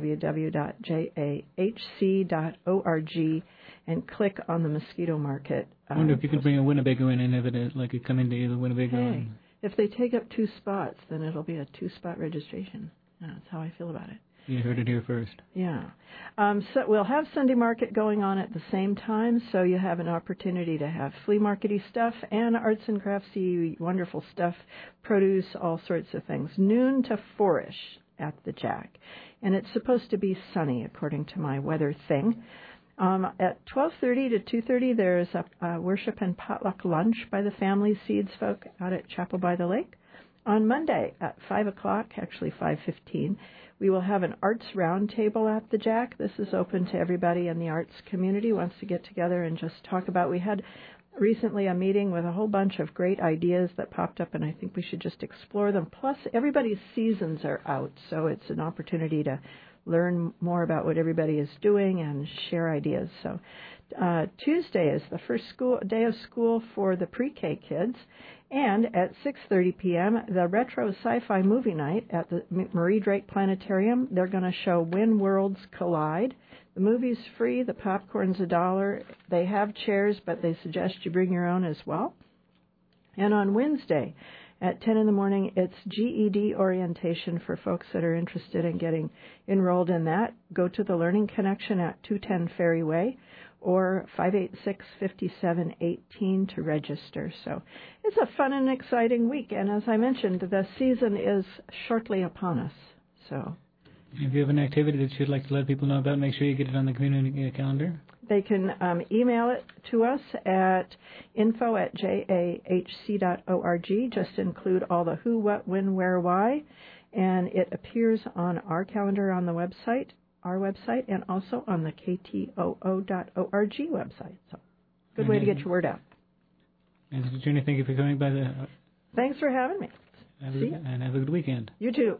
www.jahc.org and click on the mosquito market. I wonder if you could bring a Winnebago in and have it like come into the Winnebago. Hey, if they take up 2 spots, then it'll be a 2-spot registration. That's how I feel about it. You heard it here first. Yeah. So we'll have Sunday market going on at the same time, so you have an opportunity to have flea markety stuff and arts and craftsy, wonderful stuff, produce, all sorts of things. Noon to 4-ish at the Jack. And it's supposed to be sunny, according to my weather thing. At 12:30 to 2:30, there's a worship and potluck lunch by the Family Seeds folk out at Chapel by the Lake. On Monday at 5 o'clock, actually 5:15, we will have an arts roundtable at the Jack. This is open to everybody in the arts community who wants to get together and just talk about. We had recently a meeting with a whole bunch of great ideas that popped up, and I think we should just explore them. Plus, everybody's seasons are out, so it's an opportunity to learn more about what everybody is doing and share ideas. So Tuesday is the first day of school for the pre-K kids. And at 6:30 p.m., the Retro Sci-Fi Movie Night at the Marie Drake Planetarium. They're going to show When Worlds Collide. The movie's free. The popcorn's $1. They have chairs, but they suggest you bring your own as well. And on Wednesday at 10 in the morning, it's GED orientation for folks that are interested in getting enrolled in that. Go to the Learning Connection at 210 Ferry Way or 586-5718 to register. So it's a fun and exciting week. And as I mentioned, the season is shortly upon us. So if you have an activity that you'd like to let people know about, make sure you get it on the community calendar. They can email it to us at info@jahc.org. Just include all the who, what, when, where, why. And it appears on our calendar on the website, our website, and also on the ktoo.org website. So good way to get your word out. And Junie, thank you for coming by the... Thanks for having me. And have a good weekend. You too.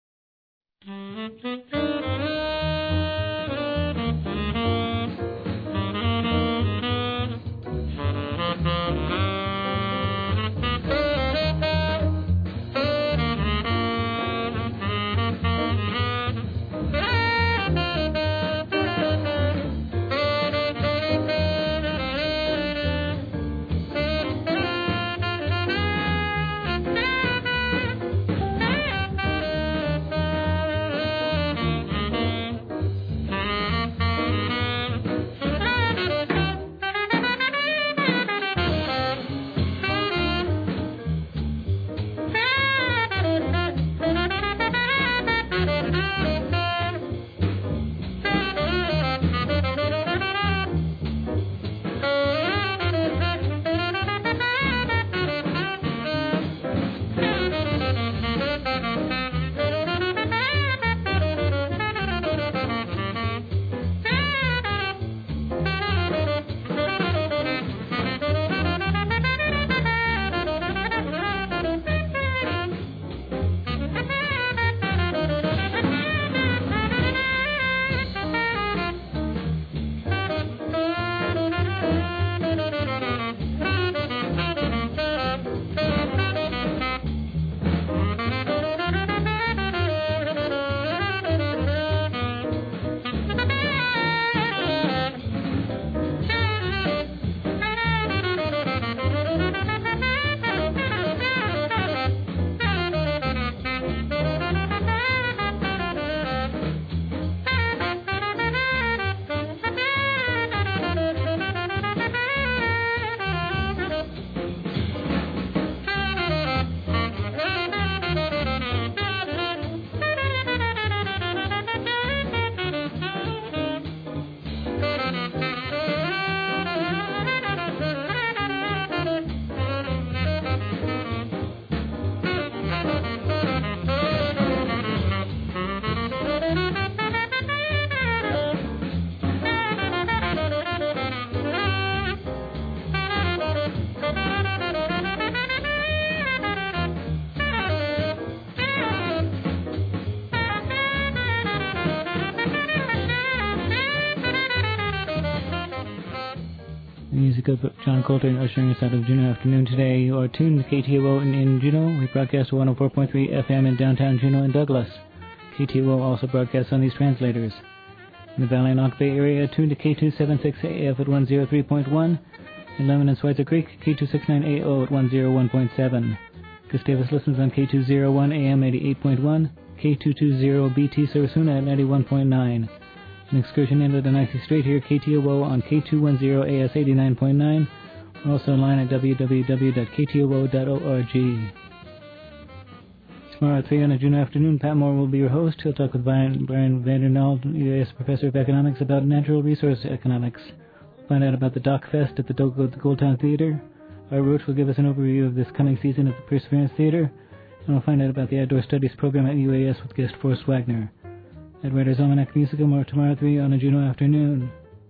Music of John Coltrane ushering us out of Juneau Afternoon today. You are tuned to KTOO in Juneau. We broadcast 104.3 FM in downtown Juneau and Douglas. KTOO also broadcasts on these translators. In the Valley and Ock Bay area, tuned to K276AF at 103.1. In Lemon and Schweitzer Creek, K269AO at 101.7. Gustavus listens on K201 AM 88.1, K220BT Sarasuna at 91.9. An excursion into the Nicey Strait here, KTOO on K210 AS 89.9. We're also online at www.ktoo.org. Tomorrow at 3 on a Juneau Afternoon, Pat Moore will be your host. He'll talk with Brian Vandernal, UAS Professor of Economics, about natural resource economics. We'll find out about the Dock Fest at the Goldtown Theater. Art Roach will give us an overview of this coming season at the Perseverance Theater. And we'll find out about the Outdoor Studies program at UAS with guest Forrest Wagner. At Writer's Almanac Musical, more tomorrow at 3 on a Juneau Afternoon.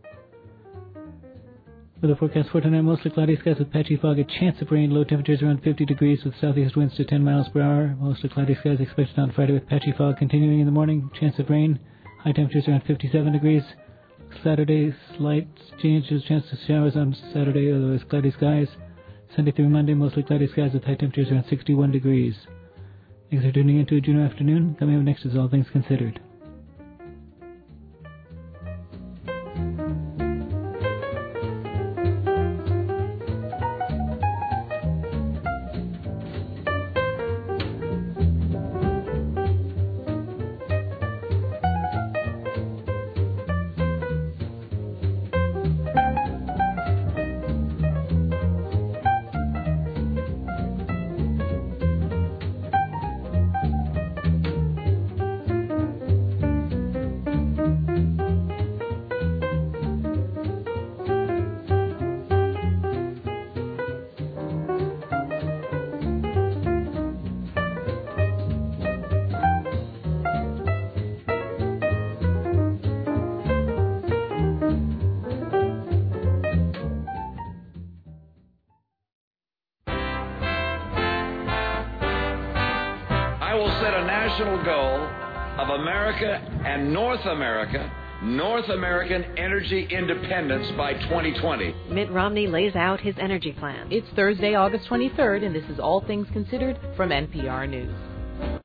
For the forecast for tonight, mostly cloudy skies with patchy fog, a chance of rain, low temperatures around 50 degrees with southeast winds to 10 miles per hour. Mostly cloudy skies expected on Friday with patchy fog continuing in the morning, chance of rain, high temperatures around 57 degrees. Saturday, slight changes, chance of showers on Saturday, otherwise cloudy skies. Sunday through Monday, mostly cloudy skies with high temperatures around 61 degrees. Thanks for tuning in to a Juneau Afternoon. Coming up next is All Things Considered. national goal of America and North American energy independence by 2020. Mitt Romney lays out his energy plan. It's Thursday, August 23rd, and this is All Things Considered from NPR News.